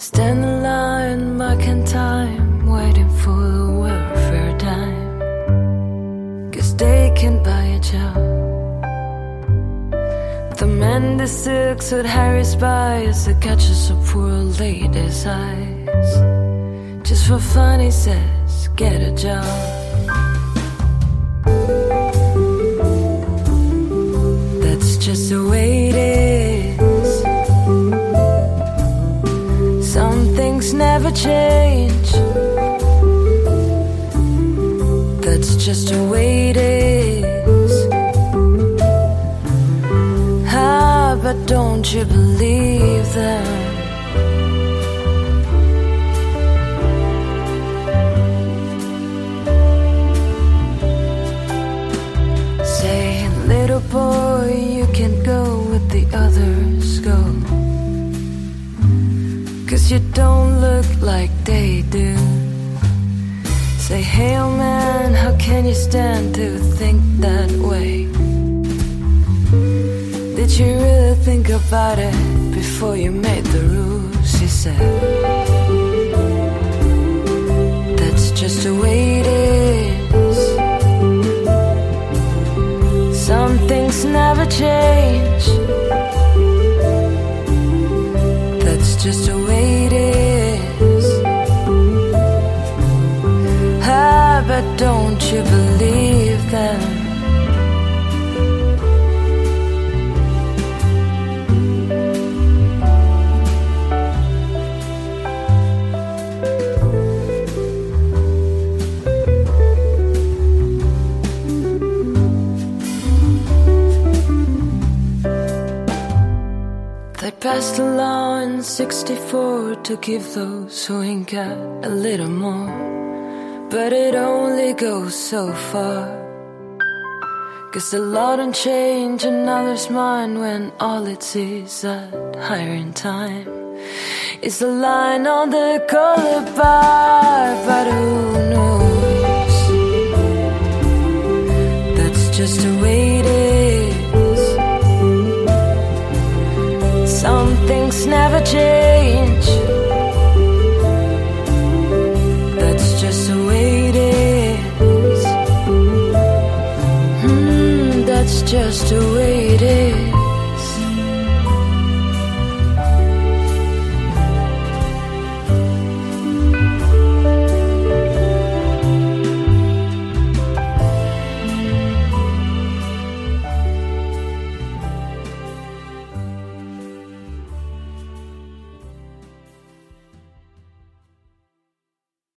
Stand in line, marking time, waiting for the welfare dime. 'Cause they can buy a job. The man that sticks with Harry's spies that catches a poor lady's eyes. Just for fun, he says, get a job. That's just the way it is. Some things never change. That's just the way it is. Ah, but don't you believe them? Say, little boy, you can't go with the others go. 'Cause you don't look like they do. Say, hey old man, how can you stand to think that way? Did you really think about it before you made the rules? He said, that's just the way it is. Some things never change. That's just the way it is. Ah, but don't you believe them? They passed a law in '64 to give those who ain't got a little more. But it only goes so far. 'Cause the law don't change another's mind when all it sees at hiring time is the line on the color bar. But who knows? That's just the way it is. Some things never change. That's just the way it is. That's just the way it is.